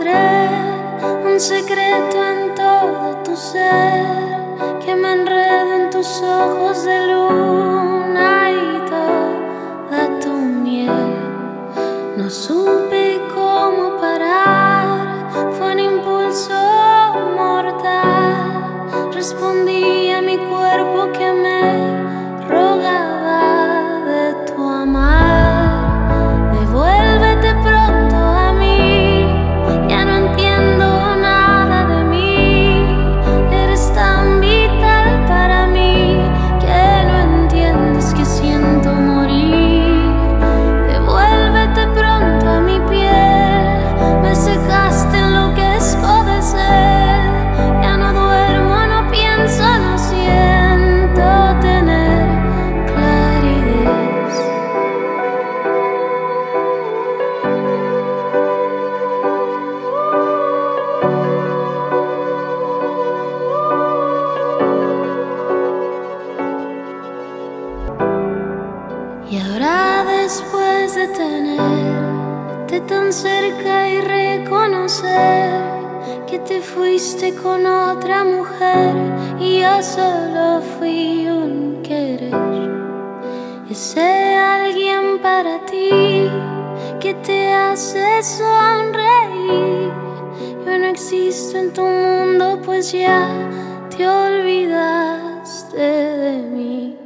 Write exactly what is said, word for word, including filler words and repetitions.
encontré un secreto en todo tu ser, que me enredo en tus ojos de luna y toda tu miel. No supe cómo parar, fue un impulso mortal. Respondí a mi cuerpo que me rogaba de tu amar. Devuélvete pronto a mí, ya no entiendo nada de mí. Eres tan vital para mí que no entiendes que siento morir. Devuélvete pronto a mi piel, me secaste, enloquezco de sed. Ya no duermo, no pienso, no siento tener claridad. Y ahora, después de tenerte tan cerca y reconocer que te fuiste con otra mujer y yo solo fui un querer, ese alguien para ti que te hace sonreír, yo no existo en tu mundo, pues ya te olvidaste de mí.